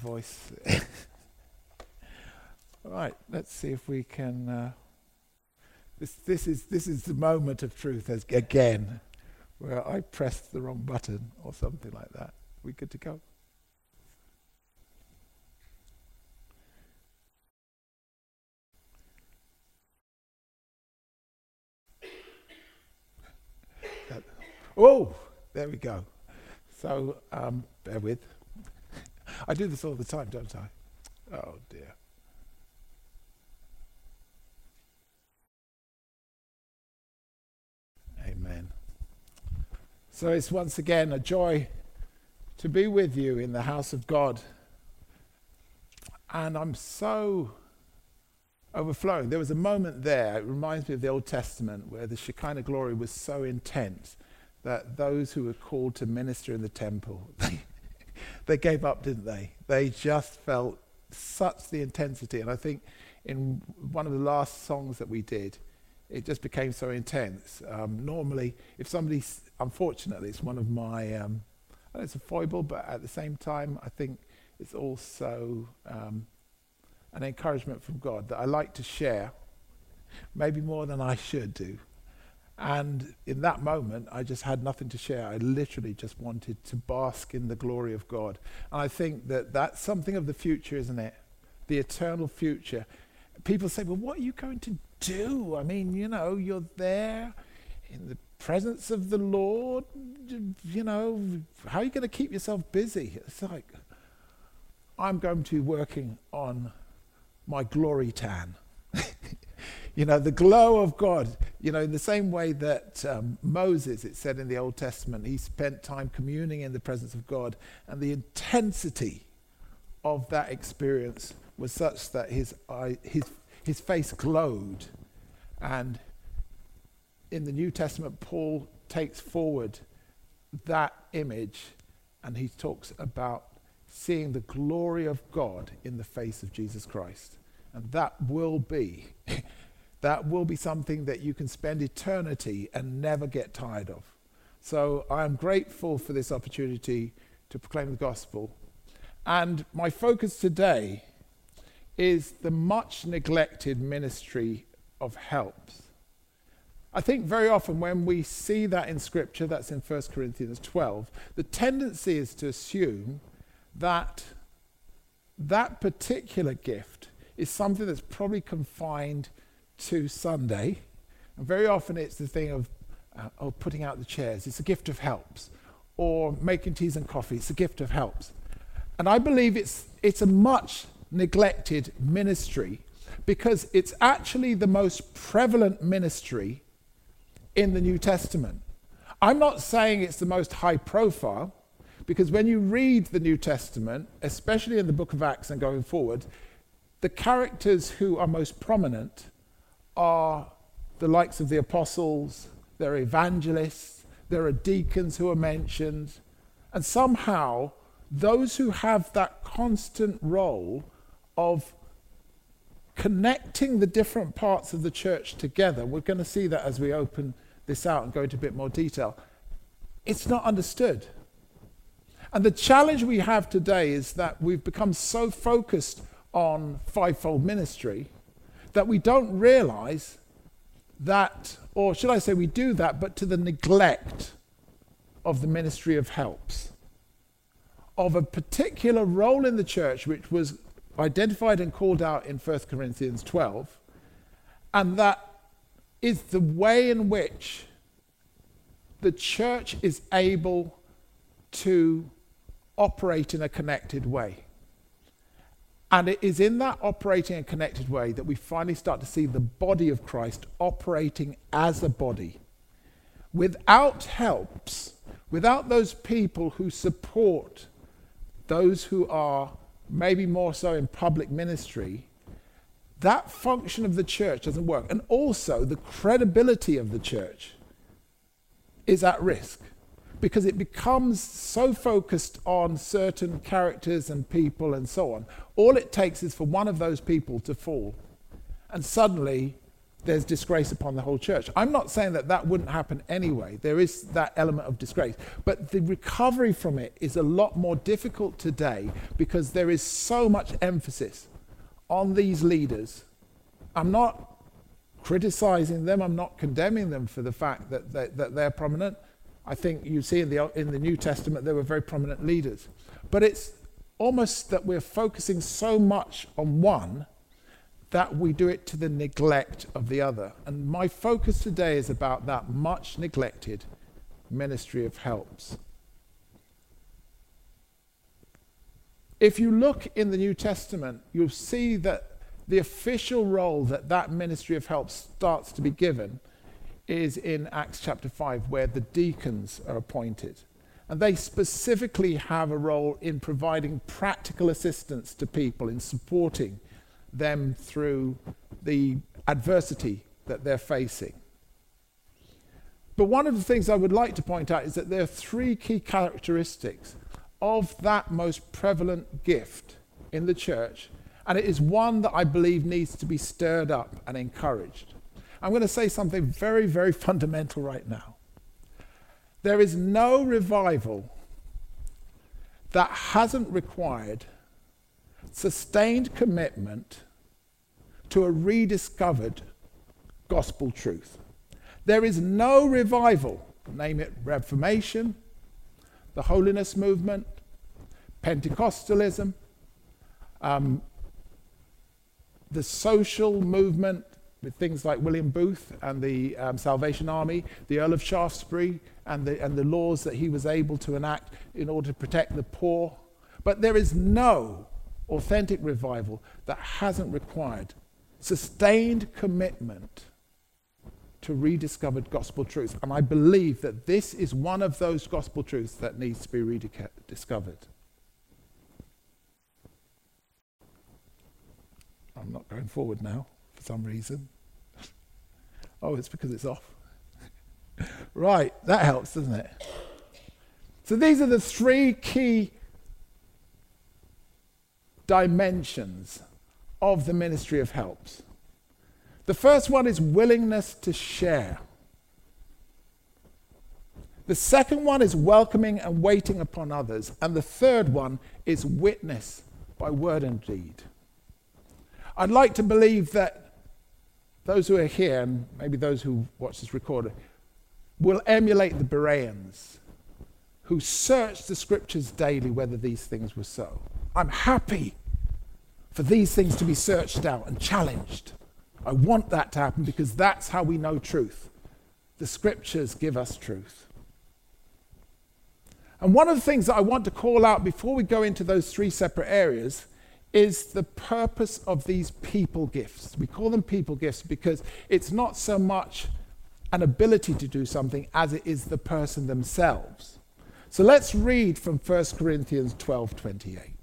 voice. All right, let's see if we can. This is the moment of truth again, where I pressed the wrong button or something like that. We good to go? Oh, there we go. So, bear with. I do this all the time, don't I? Oh dear. Amen. So it's once again a joy to be with you in the house of God. And I'm so overflowing. There was a moment there, it reminds me of the Old Testament, where the Shekinah glory was so intense that those who were called to minister in the temple, they gave up, didn't they? They just felt such the intensity. And I think in one of the last songs that we did, it just became so intense. Normally, if somebody, unfortunately, it's one of my, I know it's a foible, but at the same time, I think it's also an encouragement from God that I like to share, maybe more than I should do. And in that moment, I just had nothing to share. I literally just wanted to bask in the glory of God. And I think that that's something of the future, isn't it? The eternal future. People say, well, what are you going to do? I mean, you know, you're there in the presence of the Lord. You know, how are you going to keep yourself busy? It's like, I'm going to be working on my glory tan. You know, the glow of God, you know, in the same way that Moses, it said in the Old Testament, he spent time communing in the presence of God, and the intensity of that experience was such that his face glowed. And in the New Testament, Paul takes forward that image, and he talks about seeing the glory of God in the face of Jesus Christ. And that will be something that you can spend eternity and never get tired of. So I am grateful for this opportunity to proclaim the gospel. And my focus today is the much neglected ministry of helps. I think very often when we see that in Scripture, that's in 1 Corinthians 12, the tendency is to assume that that particular gift is something that's probably confined to Sunday. And very often it's the thing of putting out the chairs. It's a gift of helps. Or making teas and coffee. It's a gift of helps. And I believe it's a much neglected ministry because it's actually the most prevalent ministry in the New Testament. I'm not saying it's the most high profile, because when you read the New Testament, especially in the book of Acts and going forward, the characters who are most prominent are the likes of the apostles, there are evangelists, there are deacons who are mentioned, and somehow those who have that constant role of connecting the different parts of the church together, we're going to see that as we open this out and go into a bit more detail, it's not understood. And the challenge we have today is that we've become so focused on fivefold ministry that we don't realize that, or should I say we do that, but to the neglect of the ministry of helps, of a particular role in the church which was identified and called out in 1 Corinthians 12, and that is the way in which the church is able to operate in a connected way. And it is in that operating and connected way that we finally start to see the body of Christ operating as a body. Without helps, without those people who support those who are maybe more so in public ministry, that function of the church doesn't work. And also the credibility of the church is at risk, because it becomes so focused on certain characters and people and so on. All it takes is for one of those people to fall, and suddenly there's disgrace upon the whole church. I'm not saying that that wouldn't happen anyway. There is that element of disgrace. But the recovery from it is a lot more difficult today because there is so much emphasis on these leaders. I'm not criticizing them. I'm not condemning them for the fact that they're prominent. I think you see in the New Testament they were very prominent leaders. But it's almost that we're focusing so much on one that we do it to the neglect of the other. And my focus today is about that much neglected ministry of helps. If you look in the New Testament, you'll see that the official role that ministry of helps starts to be given is in Acts chapter 5, where the deacons are appointed. And they specifically have a role in providing practical assistance to people, in supporting them through the adversity that they're facing. But one of the things I would like to point out is that there are three key characteristics of that most prevalent gift in the church, and it is one that I believe needs to be stirred up and encouraged. I'm going to say something very, very fundamental right now. There is no revival that hasn't required sustained commitment to a rediscovered gospel truth. There is no revival, name it Reformation, the Holiness Movement, Pentecostalism, the social movement with things like William Booth and the Salvation Army, the Earl of Shaftesbury, and the laws that he was able to enact in order to protect the poor. But there is no authentic revival that hasn't required sustained commitment to rediscovered gospel truth. And I believe that this is one of those gospel truths that needs to be rediscovered. I'm not going forward now for some reason. Oh, it's because it's off. Right, that helps, doesn't it? So these are the three key dimensions of the ministry of helps. The first one is willingness to share. The second one is welcoming and waiting upon others. And the third one is witness by word and deed. I'd like to believe that those who are here, and maybe those who watch this recording, will emulate the Bereans who searched the scriptures daily whether these things were so. I'm happy for these things to be searched out and challenged. I want that to happen because that's how we know truth. The scriptures give us truth. And one of the things that I want to call out before we go into those three separate areas is the purpose of these people gifts. We call them people gifts because it's not so much an ability to do something as it is the person themselves. So let's read from 1 Corinthians 12:28.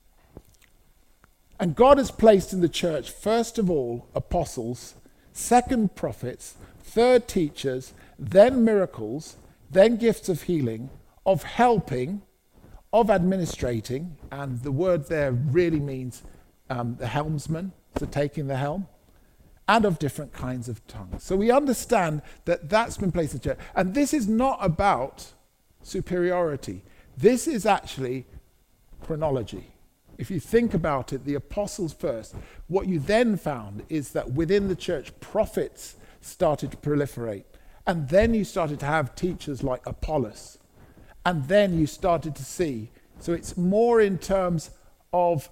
And God has placed in the church, first of all, apostles, second prophets, third teachers, then miracles, then gifts of healing, of helping, of administrating, and the word there really means the helmsman, so taking the helm, and of different kinds of tongues. So we understand that that's been placed in the church. And this is not about superiority. This is actually chronology. If you think about it, the apostles first, what you then found is that within the church, prophets started to proliferate. And then you started to have teachers like Apollos. And then you started to see, so it's more in terms of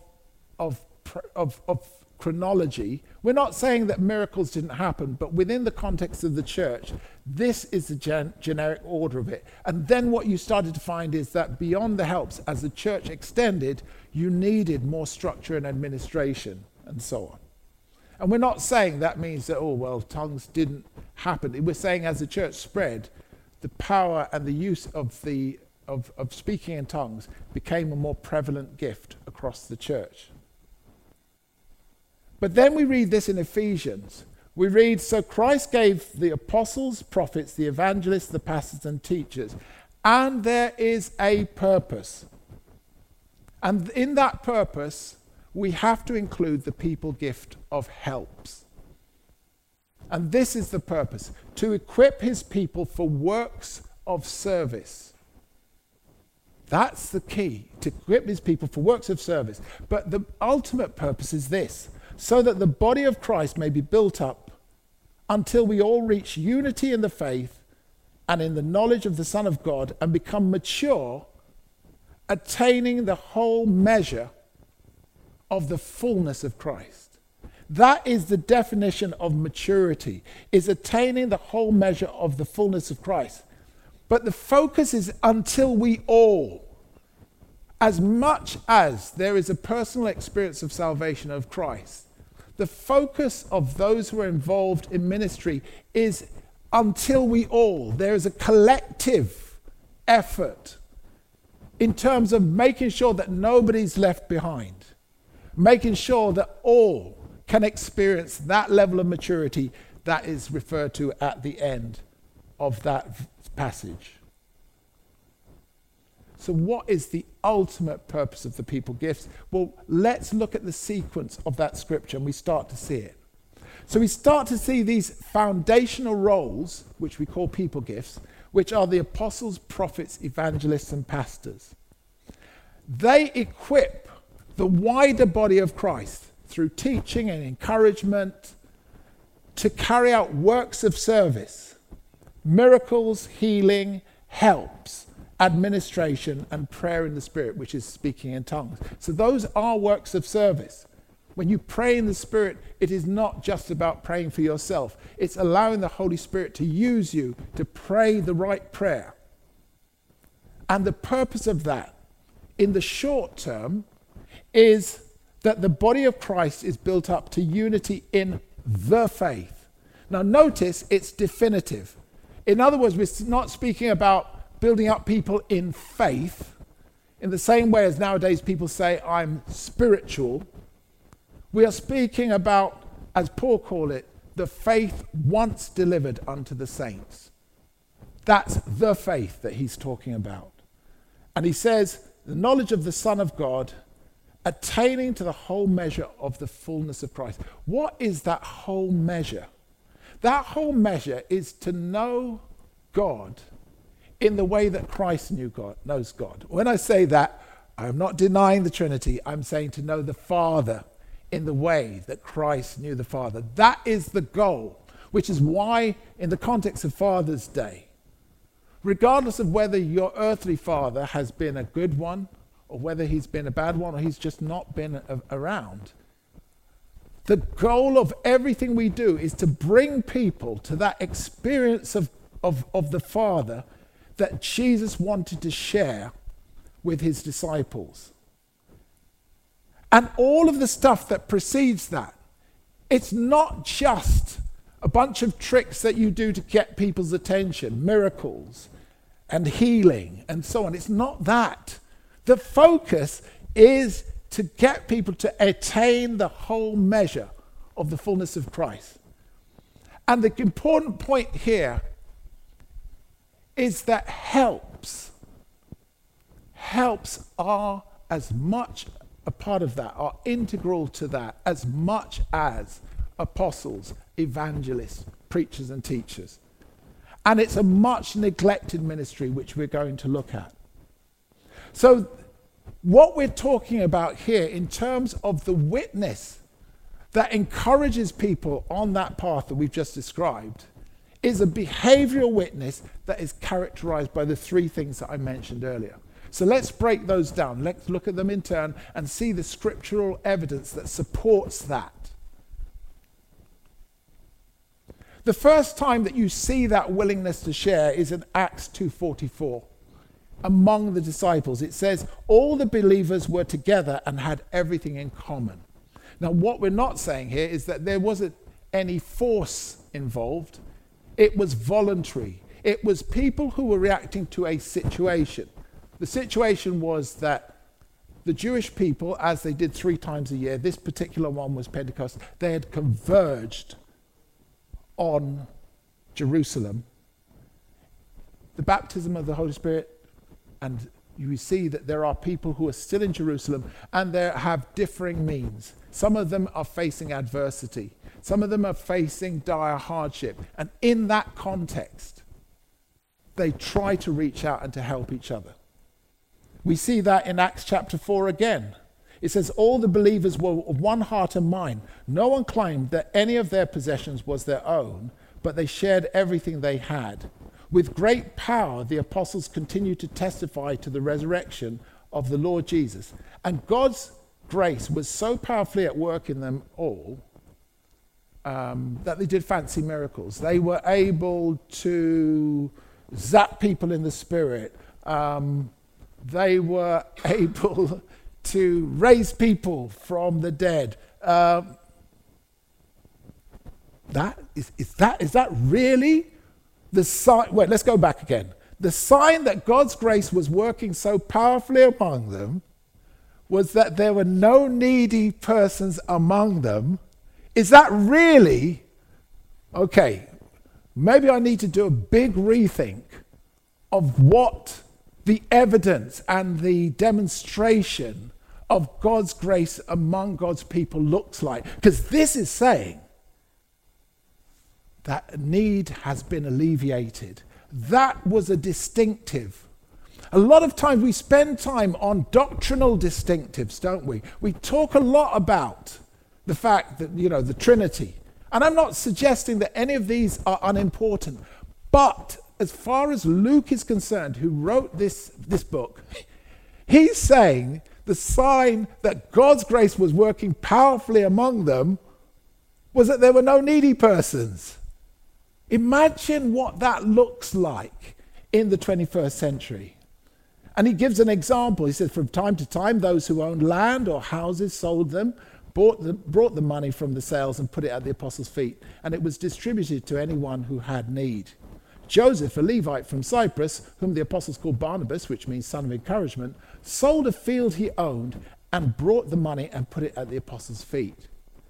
chronology. We're not saying that miracles didn't happen, but within the context of the church, this is the generic order of it. And then what you started to find is that beyond the helps, as the church extended, you needed more structure and administration and so on. And we're not saying that means that, oh, well, tongues didn't happen. We're saying as the church spread, the power and the use of speaking in tongues became a more prevalent gift across the church. But then we read this in Ephesians. We read, so Christ gave the apostles, prophets, the evangelists, the pastors and teachers. And there is a purpose. And in that purpose, we have to include the people gift of helps. And this is the purpose, to equip his people for works of service. That's the key, to equip his people for works of service. But the ultimate purpose is this, so that the body of Christ may be built up until we all reach unity in the faith and in the knowledge of the Son of God and become mature, attaining the whole measure of the fullness of Christ. That is the definition of maturity, is attaining the whole measure of the fullness of Christ. But the focus is until we all, as much as there is a personal experience of salvation of Christ, the focus of those who are involved in ministry is until we all. There is a collective effort in terms of making sure that nobody's left behind, making sure that all can experience that level of maturity that is referred to at the end of that passage. So what is the ultimate purpose of the people gifts? Well, let's look at the sequence of that scripture and we start to see it. So we start to see these foundational roles, which we call people gifts, which are the apostles, prophets, evangelists, and pastors. They equip the wider body of Christ through teaching and encouragement to carry out works of service, miracles, healing, helps, administration, and prayer in the Spirit, which is speaking in tongues. So those are works of service. When you pray in the Spirit, it is not just about praying for yourself. It's allowing the Holy Spirit to use you to pray the right prayer. And the purpose of that, in the short term, is that the body of Christ is built up to unity in the faith. Now notice it's definitive. In other words, we're not speaking about building up people in faith in the same way as nowadays people say, I'm spiritual. We are speaking about, as Paul called it, the faith once delivered unto the saints. That's the faith that he's talking about. And he says, the knowledge of the Son of God, attaining to the whole measure of the fullness of Christ. What is that whole measure? That whole measure is to know God in the way that Christ knows God. When I say that, I'm not denying the Trinity. I'm saying to know the Father in the way that Christ knew the Father. That is the goal, which is why in the context of Father's Day, regardless of whether your earthly father has been a good one or whether he's been a bad one or he's just not been around, the goal of everything we do is to bring people to that experience of the Father that Jesus wanted to share with his disciples. And all of the stuff that precedes that, it's not just a bunch of tricks that you do to get people's attention, miracles and healing and so on. It's not that. The focus is to get people to attain the whole measure of the fullness of Christ. And the important point here is that helps are as much a part of that, are integral to that as much as apostles, evangelists, preachers and teachers. And it's a much neglected ministry which we're going to look at. So what we're talking about here in terms of the witness that encourages people on that path that we've just described is a behavioral witness that is characterized by the three things that I mentioned earlier. So let's break those down. Let's look at them in turn and see the scriptural evidence that supports that. The first time that you see that willingness to share is in Acts 2:44. Among the disciples, it says, all the believers were together and had everything in common. Now, what we're not saying here is that there wasn't any force involved. It was voluntary. It was people who were reacting to a situation. The situation was that the Jewish people, as they did 3 times a year, this particular one was Pentecost, they had converged on Jerusalem. The baptism of the Holy Spirit, and you see that there are people who are still in Jerusalem and they have differing means. Some of them are facing adversity. Some of them are facing dire hardship. And in that context, they try to reach out and to help each other. We see that in Acts chapter 4 again. It says, all the believers were of one heart and mind. No one claimed that any of their possessions was their own, but they shared everything they had. With great power, the apostles continued to testify to the resurrection of the Lord Jesus. And God's grace was so powerfully at work in them all that they did fancy miracles. They were able to zap people in the spirit. They were able to raise people from the dead. Is that really the sign? Wait, let's go back again. The sign that God's grace was working so powerfully among them was that there were no needy persons among them. Is that really? Okay, maybe I need to do a big rethink of what the evidence and the demonstration of God's grace among God's people looks like. Because this is saying that need has been alleviated. That was a distinctive. A lot of times we spend time on doctrinal distinctives, don't we? We talk a lot about the fact that, the Trinity. And I'm not suggesting that any of these are unimportant. But as far as Luke is concerned, who wrote this book, he's saying the sign that God's grace was working powerfully among them was that there were no needy persons. Imagine what that looks like in the 21st century. And he gives an example. He says, from time to time, those who owned land or houses sold them, brought the money from the sales and put it at the apostles' feet, and it was distributed to anyone who had need. Joseph, a Levite from Cyprus, whom the apostles called Barnabas, which means son of encouragement, sold a field he owned and brought the money and put it at the apostles' feet.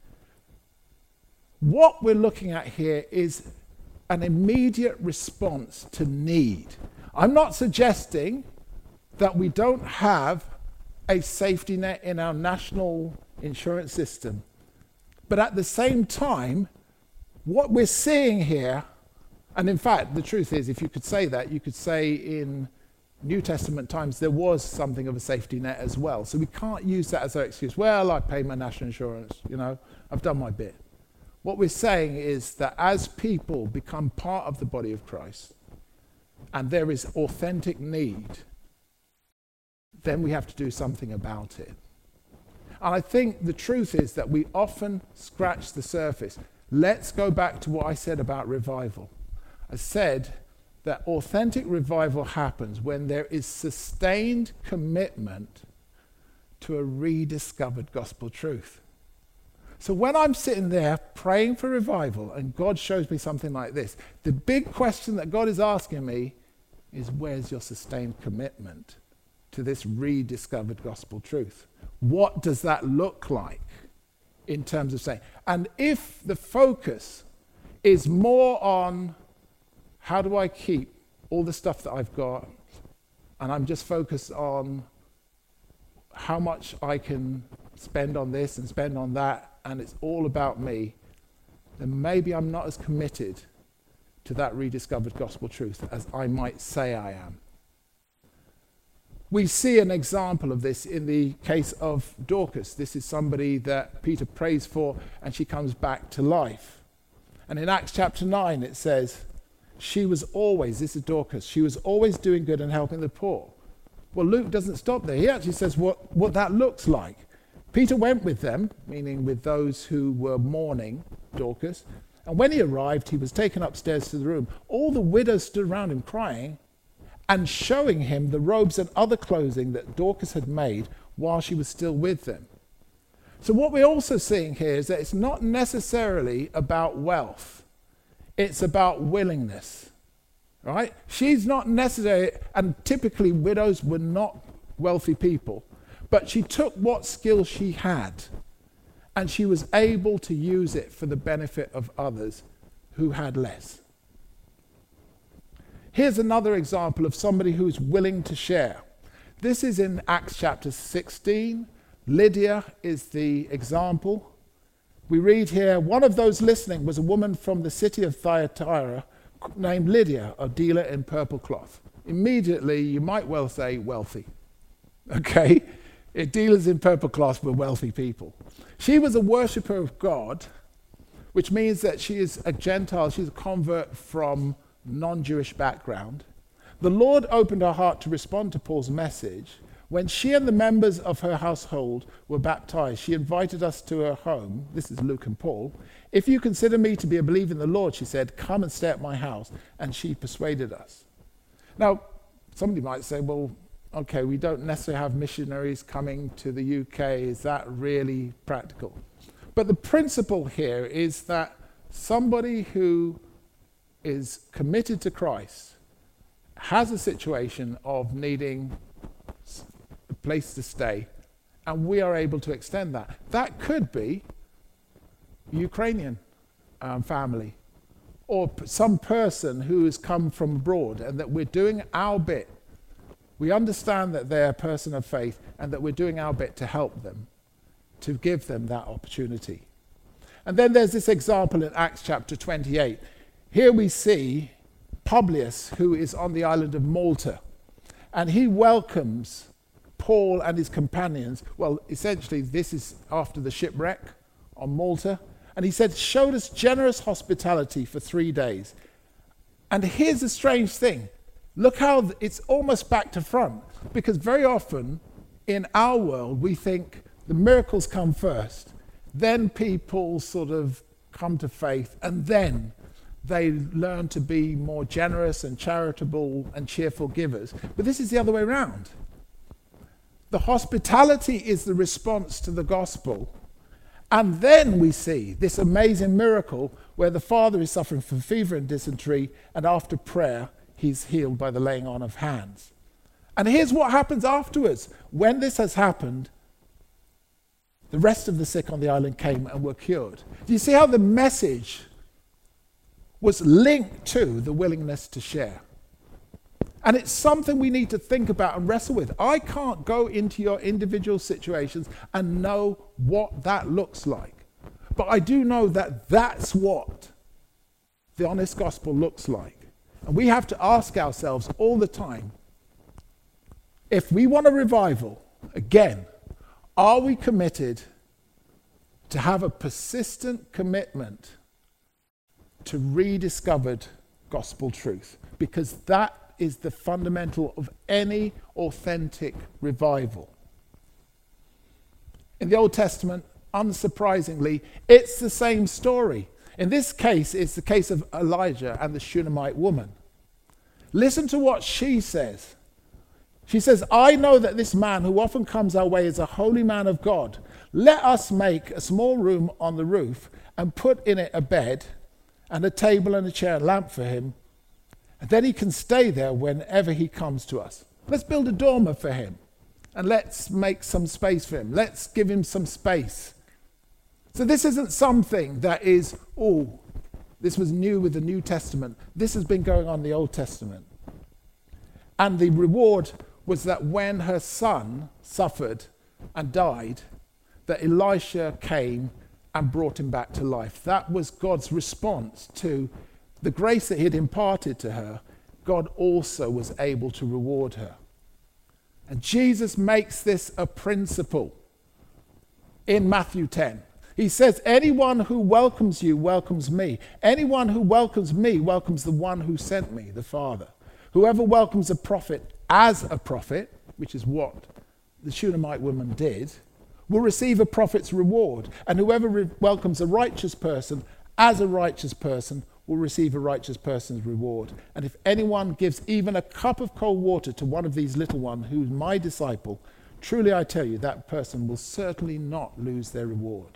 What we're looking at here is an immediate response to need. I'm not suggesting that we don't have a safety net in our national insurance system. But at the same time, what we're seeing here, and in fact, the truth is, if you could say that, you could say in New Testament times there was something of a safety net as well. So we can't use that as our excuse. Well, I pay my national insurance, I've done my bit. What we're saying is that as people become part of the body of Christ, and there is authentic need, then we have to do something about it. And I think the truth is that we often scratch the surface. Let's go back to what I said about revival. I said that authentic revival happens when there is sustained commitment to a rediscovered gospel truth. So when I'm sitting there praying for revival and God shows me something like this, the big question that God is asking me is, where's your sustained commitment to this rediscovered gospel truth? What does that look like in terms of saying? And if the focus is more on how do I keep all the stuff that I've got, and I'm just focused on how much I can spend on this and spend on that, and it's all about me, then maybe I'm not as committed to that rediscovered gospel truth as I might say I am. We see an example of this in the case of Dorcas. This is somebody that Peter prays for, and she comes back to life. And in Acts chapter 9 it says, this is Dorcas, she was always doing good and helping the poor. Well, Luke doesn't stop there. He actually says what that looks like. Peter went with them, meaning with those who were mourning Dorcas, and when he arrived, he was taken upstairs to the room. All the widows stood around him crying and showing him the robes and other clothing that Dorcas had made while she was still with them. So what we're also seeing here is that it's not necessarily about wealth. It's about willingness, right? She's not necessarily, and typically widows were not wealthy people, but she took what skill she had and she was able to use it for the benefit of others who had less. Here's another example of somebody who's willing to share. This is in Acts chapter 16. Lydia is the example. We read here, one of those listening was a woman from the city of Thyatira named Lydia, a dealer in purple cloth. Immediately, you might well say wealthy. Okay? Dealers in purple cloth were wealthy people. She was a worshipper of God, which means that she is a Gentile. She's a convert from non-Jewish background. The Lord opened her heart to respond to Paul's message. When she and the members of her household were baptized, she invited us to her home. This is Luke and Paul. If you consider me to be a believer in the Lord, she said, come and stay at my house. And she persuaded us. Now, somebody might say, well, okay, we don't necessarily have missionaries coming to the UK. Is that really practical? But the principle here is that somebody who is committed to Christ has a situation of needing a place to stay, and we are able to extend that. That could be Ukrainian family, or some person who has come from abroad, and that we're doing our bit. We understand that they're a person of faith, and that we're doing our bit to help them, to give them that opportunity. And then there's this example in Acts chapter 28. Here we see Publius, who is on the island of Malta, and he welcomes Paul and his companions. Well, essentially, this is after the shipwreck on Malta. And he said, showed us generous hospitality for 3 days. And here's the strange thing. Look how it's almost back to front. Because very often in our world, we think the miracles come first. Then people sort of come to faith. And then they learn to be more generous and charitable and cheerful givers. But this is the other way around. The hospitality is the response to the gospel. And then we see this amazing miracle where the father is suffering from fever and dysentery, and after prayer, he's healed by the laying on of hands. And here's what happens afterwards. When this has happened, the rest of the sick on the island came and were cured. Do you see how the message was linked to the willingness to share? And it's something we need to think about and wrestle with. I can't go into your individual situations and know what that looks like. But I do know that that's what the honest gospel looks like. And we have to ask ourselves all the time, if we want a revival, again, are we committed to have a persistent commitment to rediscovered gospel truth? Because that is the fundamental of any authentic revival. In the Old Testament, unsurprisingly, it's the same story. In this case, it's the case of Elijah and the Shunammite woman. Listen to what she says. She says, I know that this man who often comes our way is a holy man of God. Let us make a small room on the roof and put in it a bed and a table and a chair and lamp for him. And then he can stay there whenever he comes to us. Let's build a dormer for him. And let's make some space for him. Let's give him some space. So this isn't something that is, this was new with the New Testament. This has been going on in the Old Testament. And the reward was that when her son suffered and died, that Elisha came and brought him back to life. That was God's response to the grace that he had imparted to her. God also was able to reward her. And Jesus makes this a principle in Matthew 10. He says, anyone who welcomes you welcomes me. Anyone who welcomes me welcomes the one who sent me, the Father. Whoever welcomes a prophet as a prophet, which is what the Shunammite woman did, will receive a prophet's reward. And whoever welcomes a righteous person as a righteous person will receive a righteous person's reward. And if anyone gives even a cup of cold water to one of these little ones who is my disciple, truly I tell you, that person will certainly not lose their reward.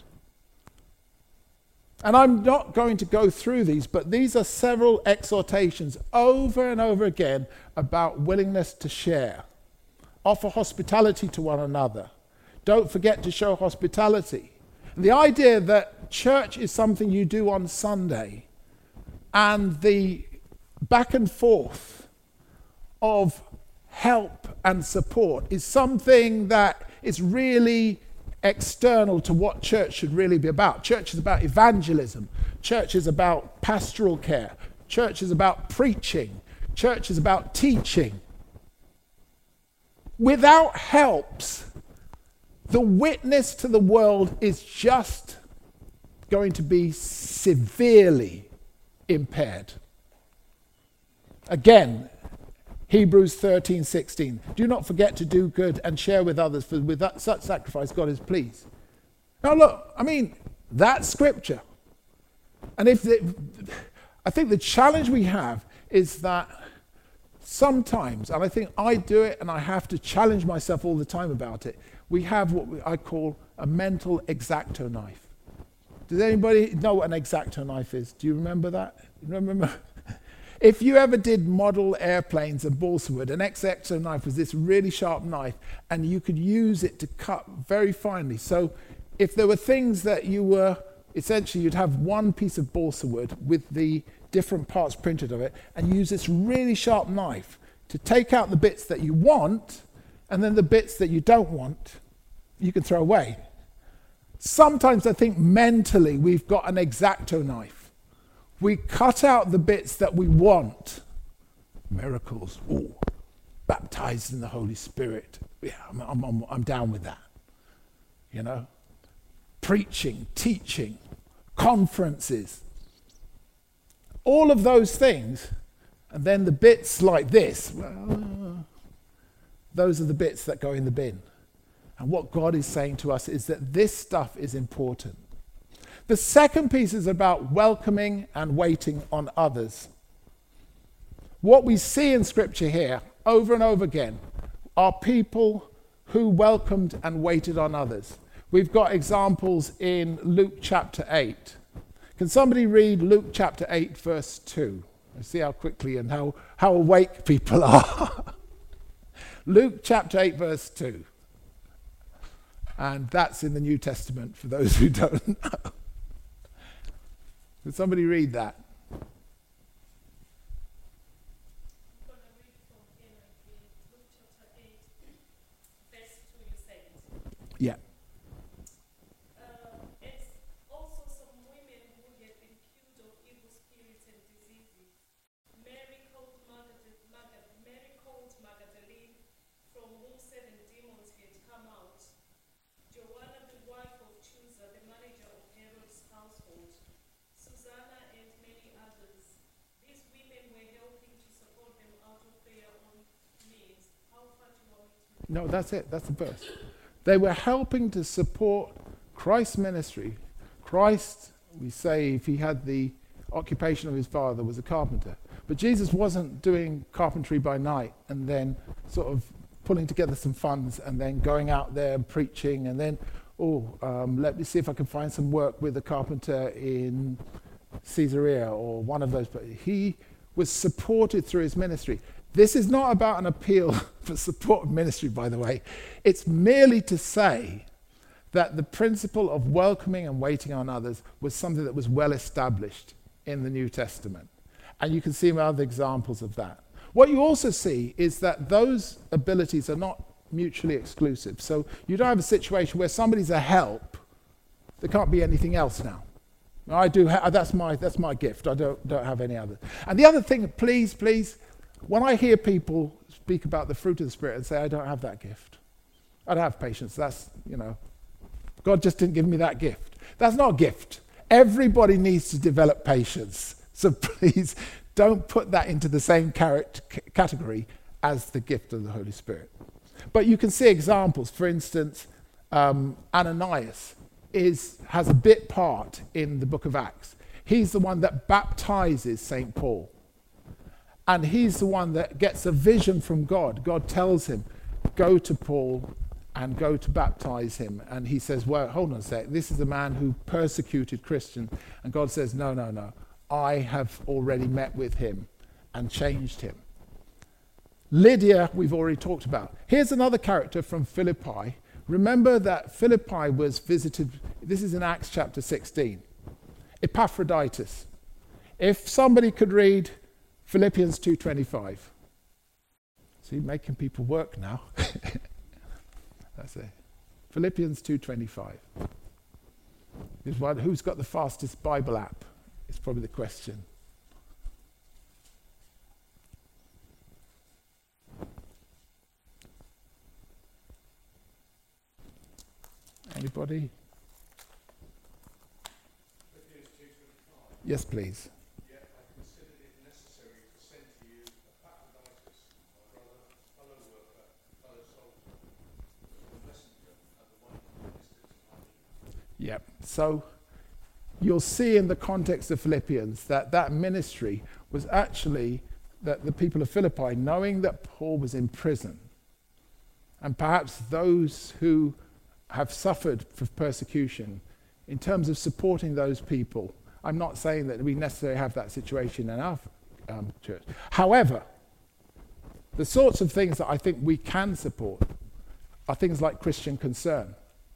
And I'm not going to go through these, but these are several exhortations over and over again about willingness to share. Offer hospitality to one another. Don't forget to show hospitality. And the idea that church is something you do on Sunday, and the back and forth of help and support is something that is really external to what church should really be about. Church is about evangelism. Church is about pastoral care. Church is about preaching. Church is about teaching. Without helps, the witness to the world is just going to be severely impaired. Again, Hebrews 13:16. Do not forget to do good and share with others, for with such sacrifice God is pleased. Now look, I mean, that's scripture. And I think the challenge we have is that sometimes, and I think I do it and I have to challenge myself all the time about it, we have what I call a mental X-Acto knife. Does anybody know what an X-Acto knife is? Do you remember that? Remember? If you ever did model airplanes and balsa wood, an X-Acto knife was this really sharp knife, and you could use it to cut very finely. So if there were things that you were, essentially you'd have one piece of balsa wood with the different parts printed of it, and use this really sharp knife to take out the bits that you want, and then the bits that you don't want, you can throw away. Sometimes I think mentally we've got an X-Acto knife. We cut out the bits that we want. Miracles, baptized in the Holy Spirit. Yeah, I'm down with that. You know, preaching, teaching, conferences, all of those things. And then the bits like this, well, those are the bits that go in the bin. And what God is saying to us is that this stuff is important. The second piece is about welcoming and waiting on others. What we see in Scripture here, over and over again, are people who welcomed and waited on others. We've got examples in Luke chapter 8. Can somebody read Luke chapter 8, verse 2? Let's see how quickly and how awake people are. Luke chapter 8, verse 2. And that's in the New Testament, for those who don't know. Can somebody read that? I'm going to read from NIV, Luke chapter 8, verse 2, you said. Yeah. And also some women who had been cured of evil spirits and diseases. Mary called Magdalene, from whom 7 demons had come out. Joanna, the wife of Chuza, the manager of Herod's household. Susanna and many others. These women were helping to support them out of their own means. How far do you want me to? No, that's it. That's the verse. They were helping to support Christ's ministry. Christ, we say, if he had the occupation of his father, was a carpenter. But Jesus wasn't doing carpentry by night and then sort of pulling together some funds and then going out there and preaching and then, let me see if I can find some work with a carpenter in Caesarea or one of those. But he was supported through his ministry. This is not about an appeal for support of ministry, by the way. It's merely to say that the principle of welcoming and waiting on others was something that was well established in the New Testament. And you can see other examples of that. What you also see is that those abilities are not mutually exclusive. So you don't have a situation where somebody's a help. There can't be anything else now. I do. That's my gift. I don't have any other. And the other thing, please, when I hear people speak about the fruit of the Spirit and say, I don't have that gift. I don't have patience. That's, God just didn't give me that gift. That's not a gift. Everybody needs to develop patience. So please don't put that into the same category as the gift of the Holy Spirit. But you can see examples. For instance, Ananias has a bit part in the book of Acts. He's the one that baptizes St. Paul. And he's the one that gets a vision from God. God tells him, go to Paul and go to baptize him. And he says, well, hold on a sec. This is a man who persecuted Christians. And God says, no. I have already met with him and changed him. Lydia, we've already talked about. Here's another character from Philippi. Remember that Philippi was visited, this is in Acts chapter 16. Epaphroditus. If somebody could read Philippians 2:25. See, making people work now. That's it. Philippians 2:25. Who's got the fastest Bible app? It's probably the question. Anybody? Yes, please. Yet I considered it necessary to send to you Epaphroditus, my brother, fellow worker, fellow soldier, the messenger, and the one who ministered to my needs. Yep. So you'll see in the context of Philippians that ministry was actually that the people of Philippi, knowing that Paul was in prison, and perhaps those who have suffered for persecution, in terms of supporting those people. I'm not saying that we necessarily have that situation in our church. However, the sorts of things that I think we can support are things like Christian Concern.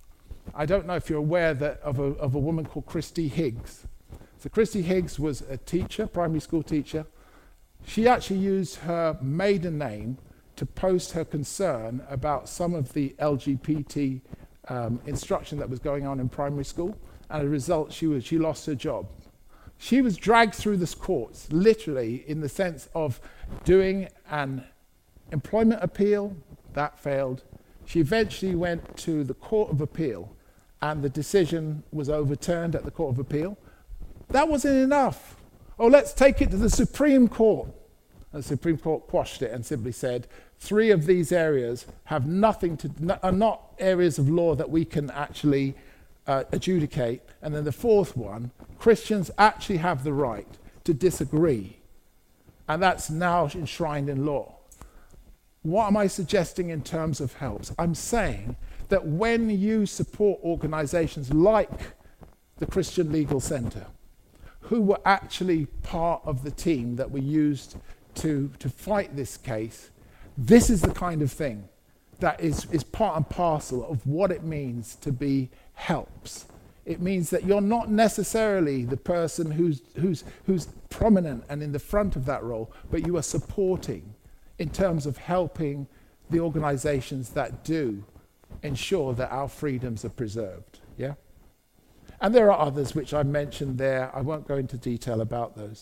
I don't know if you're aware of a woman called Christy Higgs. So Christy Higgs was a teacher, primary school teacher. She actually used her maiden name to post her concern about some of the LGBT instruction that was going on in primary school, and as a result she lost her job. She was dragged through the courts, literally, in the sense of doing an employment appeal. That failed. She eventually went to the Court of Appeal, and the decision was overturned at the Court of Appeal. That wasn't enough. Oh, let's take it to the Supreme Court. And the Supreme Court quashed it and simply said, 3 of these areas have are not areas of law that we can actually adjudicate. And then the 4th one, Christians actually have the right to disagree. And that's now enshrined in law. What am I suggesting in terms of helps? I'm saying that when you support organizations like the Christian Legal Center, who were actually part of the team that we used to fight this case, this is the kind of thing that is part and parcel of what it means to be helps. It means that you're not necessarily the person who's prominent and in the front of that role, but you are supporting in terms of helping the organizations that do ensure that our freedoms are preserved. Yeah? And there are others which I mentioned there. I won't go into detail about those.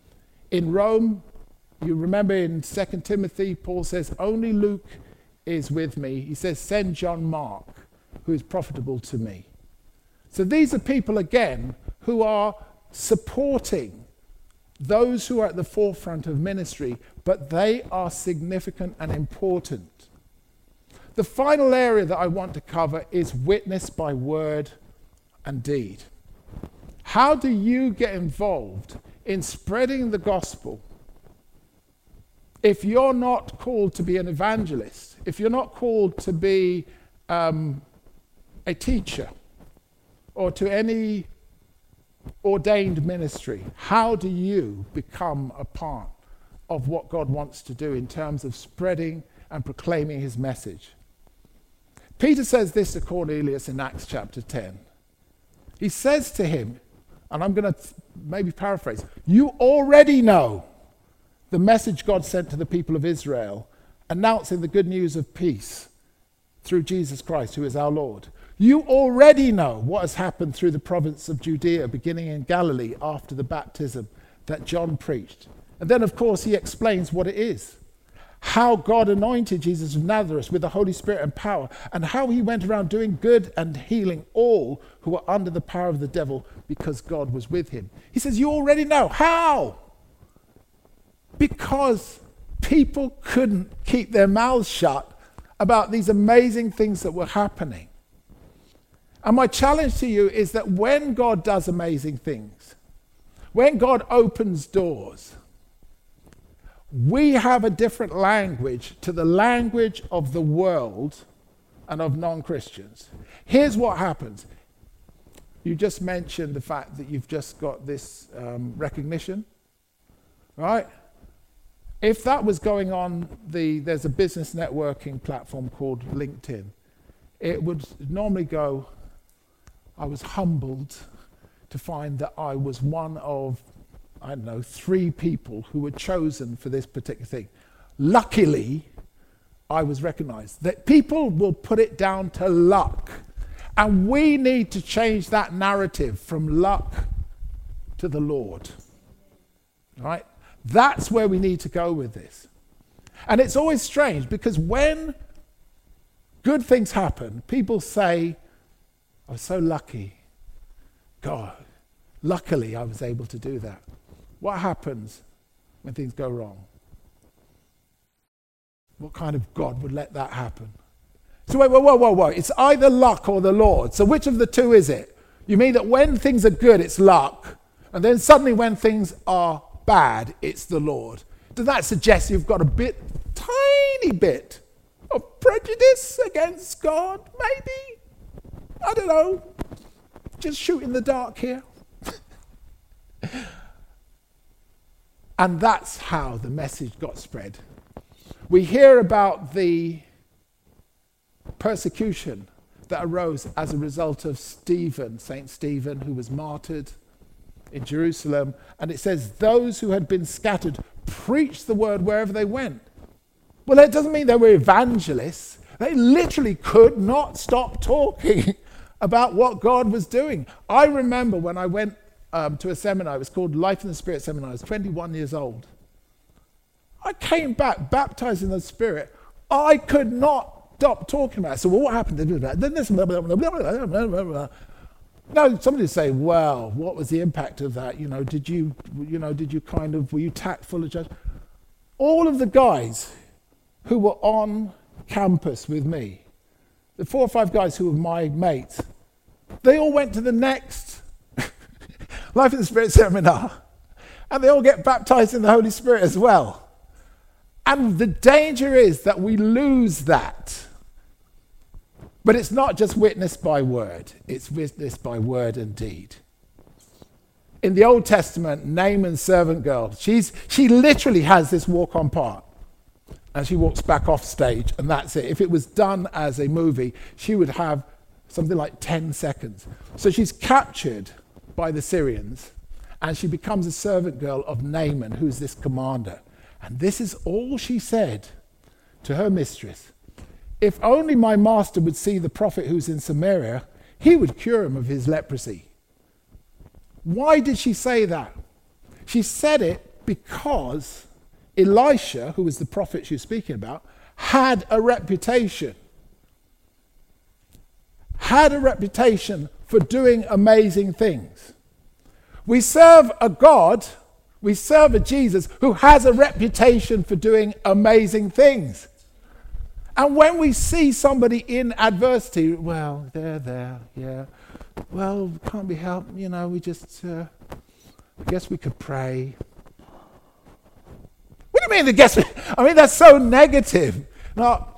In Rome, you remember in 2 Timothy, Paul says, only Luke is with me. He says, send John Mark, who is profitable to me. So these are people, again, who are supporting those who are at the forefront of ministry, but they are significant and important. The final area that I want to cover is witness by word and deed. How do you get involved in spreading the gospel if you're not called to be an evangelist, if you're not called to be a teacher or to any ordained ministry? How do you become a part of what God wants to do in terms of spreading and proclaiming his message? Peter says this to Cornelius in Acts chapter 10. He says to him, and I'm going to maybe paraphrase, you already know the message God sent to the people of Israel, announcing the good news of peace through Jesus Christ, who is our Lord. You already know what has happened through the province of Judea, beginning in Galilee after the baptism that John preached. And then, of course, he explains what it is. How God anointed Jesus of Nazareth with the Holy Spirit and power, and how he went around doing good and healing all who were under the power of the devil because God was with him. He says, you already know. How? Because people couldn't keep their mouths shut about these amazing things that were happening. And my challenge to you is that when God does amazing things, when God opens doors, we have a different language to the language of the world and of non-Christians. Here's what happens. You just mentioned the fact that you've just got this recognition, right? If that was going on, there's a business networking platform called LinkedIn. It would normally go, I was humbled to find that I was one of, 3 people who were chosen for this particular thing. Luckily, I was recognized. That people will put it down to luck. And we need to change that narrative from luck to the Lord. Right? That's where we need to go with this. And it's always strange because when good things happen, people say, I was so lucky. God, luckily I was able to do that. What happens when things go wrong? What kind of God would let that happen? So wait, whoa. It's either luck or the Lord. So which of the two is it? You mean that when things are good, it's luck, and then suddenly when things are bad, it's the Lord? Does that suggest you've got a tiny bit of prejudice against God, maybe? I don't know. Just shoot in the dark here. And that's how the message got spread. We hear about the persecution that arose as a result of Stephen, Saint Stephen, who was martyred in Jerusalem. And it says those who had been scattered preached the word wherever they went. Well, that doesn't mean they were evangelists. They literally could not stop talking about what God was doing. I remember when I went to a seminar, it was called Life in the Spirit Seminar. I was 21 years old. I came back baptized in the Spirit. I could not stop talking about it. So what happened? Then this, blah, blah, blah, blah, blah, blah, blah. Now, somebody would say, well, what was the impact of that? Were you tactful? All of the guys who were on campus with me, the 4 or 5 guys who were my mates, they all went to the next Life in the Spirit seminar, and they all get baptized in the Holy Spirit as well. And the danger is that we lose that. But it's not just witness by word, it's witness by word and deed. In the Old Testament, Naaman's servant girl, she literally has this walk-on part. And she walks back off stage, and that's it. If it was done as a movie, she would have something like 10 seconds. So she's captured by the Syrians, and she becomes a servant girl of Naaman, who's this commander. And this is all she said to her mistress. If only my master would see the prophet who's in Samaria, he would cure him of his leprosy. Why did she say that? She said it because Elisha, who was the prophet she was speaking about, had a reputation for doing amazing things. We serve a God, we serve a Jesus who has a reputation for doing amazing things. And when we see somebody in adversity, well, they're there, yeah. Well, can't be helped, we just, I guess we could pray. What do you mean, that's so negative. No,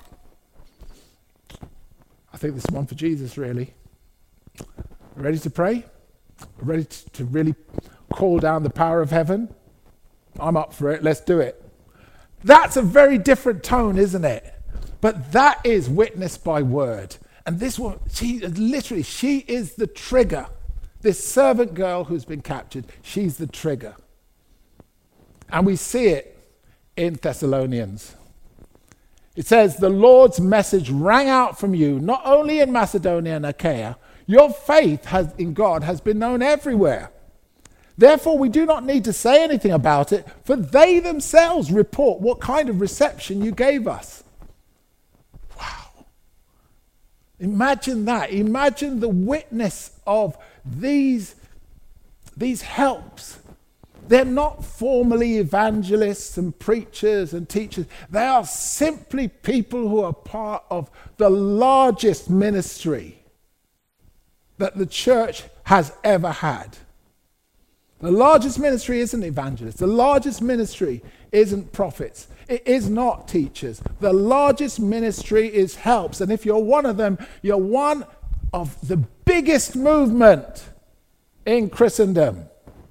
I think this is one for Jesus, really. Ready to pray? Ready to really call down the power of heaven? I'm up for it, let's do it. That's a very different tone, isn't it? But that is witness by word. And this one, she is the trigger. This servant girl who's been captured, she's the trigger. And we see it in Thessalonians. It says, the Lord's message rang out from you, not only in Macedonia and Achaia. Your faith in God has been known everywhere. Therefore, we do not need to say anything about it, for they themselves report what kind of reception you gave us. Wow. Imagine that. Imagine the witness of these helps. They're not formally evangelists and preachers and teachers. They are simply people who are part of the largest ministry that the church has ever had. The largest ministry isn't evangelists. The largest ministry isn't prophets. It is not teachers. The largest ministry is helps. And if you're one of them, you're one of the biggest movement in Christendom.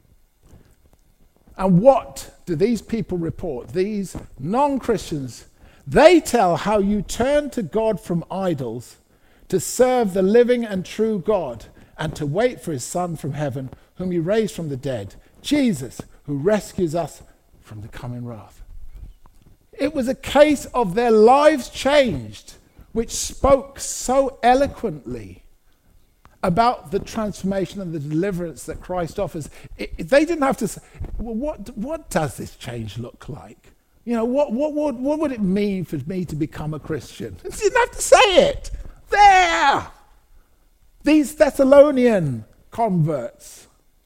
And what do these people report? These non-Christians, they tell how you turn to God from idols to serve the living and true God and to wait for his Son from heaven, whom you raised from the dead, Jesus, who rescues us from the coming wrath. It was a case of their lives changed, which spoke so eloquently about the transformation and the deliverance that Christ offers. They didn't have to say, well, what does this change look like? You know, what would it mean for me to become a Christian? They didn't have to say it. There! These Thessalonian converts.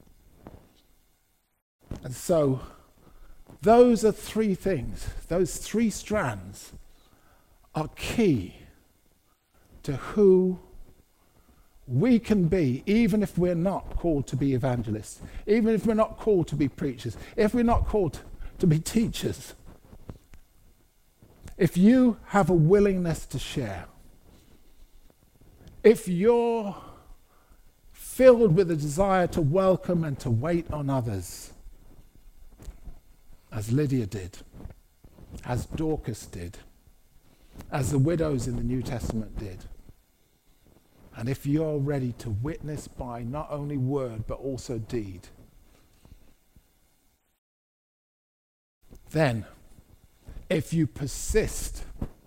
And so, those are three things, those three strands are key to who we can be, even if we're not called to be evangelists, even if we're not called to be preachers, if we're not called to be teachers. If you have a willingness to share, if you're filled with a desire to welcome and to wait on others, as Lydia did, as Dorcas did, as the widows in the New Testament did, and if you're ready to witness by not only word but also deed, then if you persist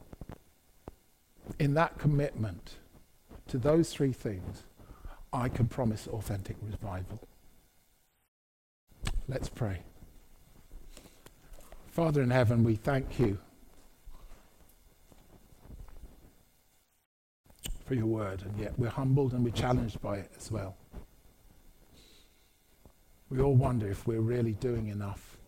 in that commitment to those three things, I can promise authentic revival. Let's pray. Father in heaven, we thank you for your word, and yet we're humbled and we're challenged by it as well. We all wonder if we're really doing enough.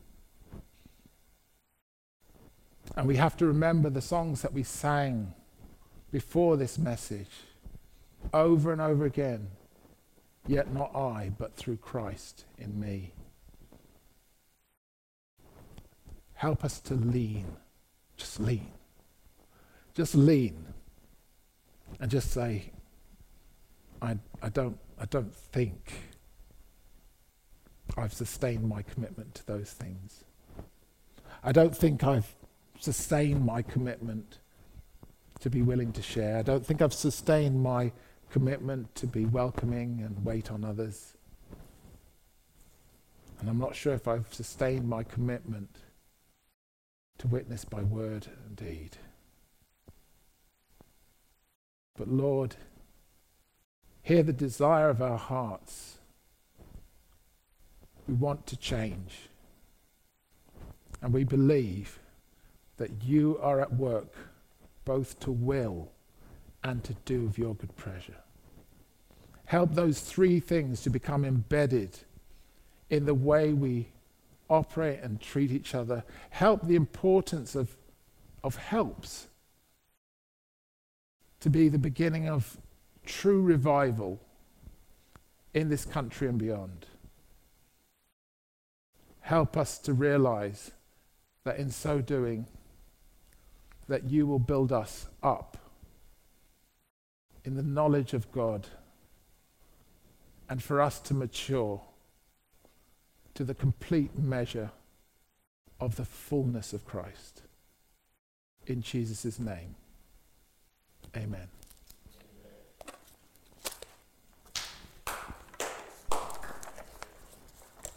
And we have to remember the songs that we sang before this message over and over again. Yet not I, but through Christ in me. Help us to lean. Just lean. Just lean. And just say, I don't think I've sustained my commitment to those things. I don't think I've sustained my commitment to be willing to share. I don't think I've sustained my commitment to be welcoming and wait on others. And I'm not sure if I've sustained my commitment to witness by word and deed. But Lord, hear the desire of our hearts. We want to change. And we believe that you are at work both to will and to do of your good pleasure. Help those three things to become embedded in the way we operate and treat each other. Help the importance of helps to be the beginning of true revival in this country and beyond. Help us to realize that in so doing, that you will build us up in the knowledge of God, and for us to mature to the complete measure of the fullness of Christ. In Jesus' name, amen.